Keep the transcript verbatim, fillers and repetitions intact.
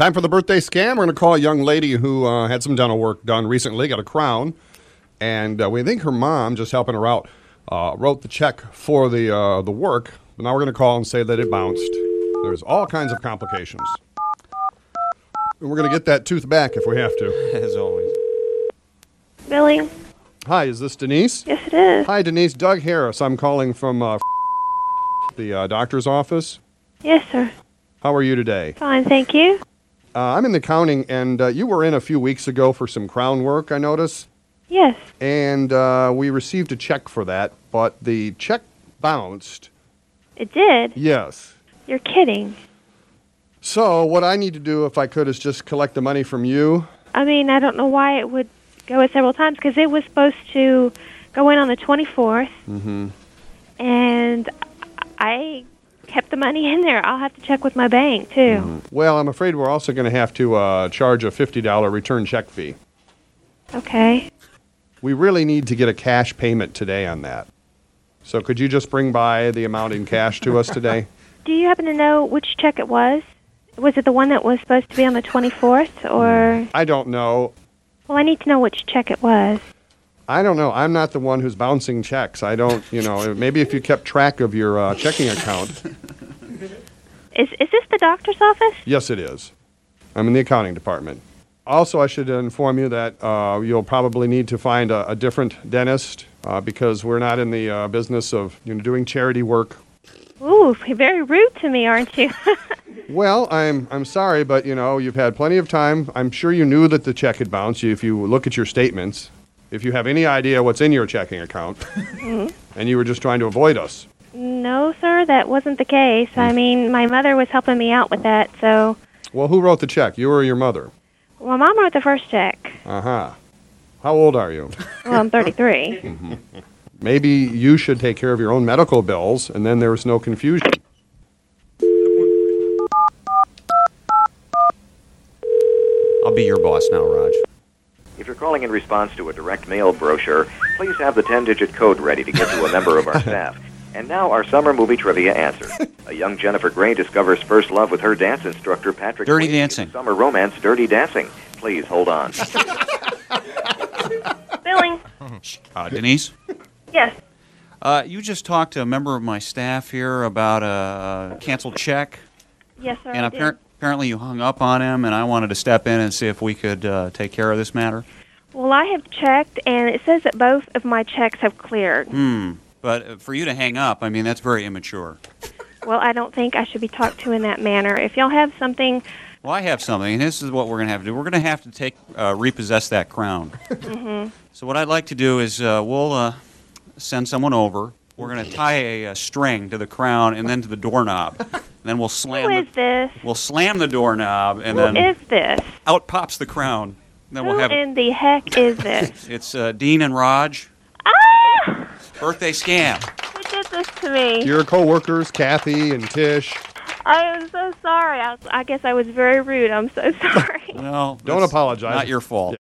Time for the birthday scam. We're going to call a young lady who uh, had some dental work done recently, got a crown, and uh, we think her mom, just helping her out, uh, wrote the check for the uh, the work. But now we're going to call and say that it bounced. There's all kinds of complications. And we're going to get that tooth back if we have to. As always. Billy? Hi, is this Denise? Yes, it is. Hi, Denise. Doug Harris. I'm calling from uh, the uh, doctor's office. Yes, sir. How are you today? Fine, thank you. Uh, I'm in the accounting, and uh, you were in a few weeks ago for some crown work, I noticed. Yes. And uh, we received a check for that, but the check bounced. It did? Yes. You're kidding. So what I need to do, if I could, is just collect the money from you. I mean, I don't know why it would go it several times, because it was supposed to go in on the twenty-fourth. Mm-hmm. And I kept the money in there. I'll have to check with my bank, too. Mm-hmm. Well, I'm afraid we're also going to have to uh, charge a fifty dollars return check fee. Okay. We really need to get a cash payment today on that. So could you just bring by the amount in cash to us today? Do you happen to know which check it was? Was it the one that was supposed to be on the twenty-fourth, or... I don't know. Well, I need to know which check it was. I don't know. I'm not the one who's bouncing checks. I don't, you know, maybe if you kept track of your uh, checking account. Is is this the doctor's office? Yes, it is. I'm in the accounting department. Also, I should inform you that uh, you'll probably need to find a, a different dentist uh, because we're not in the uh, business of, you know, doing charity work. Ooh, you're very rude to me, aren't you? Well, I'm I'm sorry, but, you know, you've had plenty of time. I'm sure you knew that the check had bounced if you look at your statements. If you have any idea what's in your checking account, mm-hmm. and you were just trying to avoid us. No, sir, that wasn't the case. Mm. I mean, my mother was helping me out with that, so... Well, who wrote the check, you or your mother? Well, Mom wrote the first check. Uh-huh. How old are you? Well, I'm thirty-three. Mm-hmm. Maybe you should take care of your own medical bills, and then there's no confusion. I'll be your boss now, Raj. If you're calling in response to a direct mail brochure, please have the ten-digit code ready to give to a member of our staff. And now our summer movie trivia answer. A young Jennifer Grey discovers first love with her dance instructor, Patrick Dirty Swayze, Dancing. in Summer romance, Dirty Dancing. Please hold on. Billing. Uh, Denise? Yes. Uh, you just talked to a member of my staff here about a canceled check. Yes, sir, And I appar- did. apparently you hung up on him, and I wanted to step in and see if we could uh, take care of this matter. Well, I have checked, and it says that both of my checks have cleared. Hmm. But for you to hang up, I mean, that's very immature. Well, I don't think I should be talked to in that manner. If y'all have something... Well, I have something, and this is what we're going to have to do. We're going to have to take uh, repossess that crown. Mm-hmm. So what I'd like to do is uh, we'll uh, send someone over. We're going to tie a, a string to the crown and then to the doorknob. And then we'll slam Who is the, this? We'll slam the doorknob, and Who then is this? out pops the crown. Then Who we'll have in the heck is this? It's uh, Dean and Raj. Ah! Birthday scam. Who did this to me? Your co-workers, Kathy and Tish. I am so sorry. I, was, I guess I was very rude. I'm so sorry. Well, Don't that's apologize. Not your fault.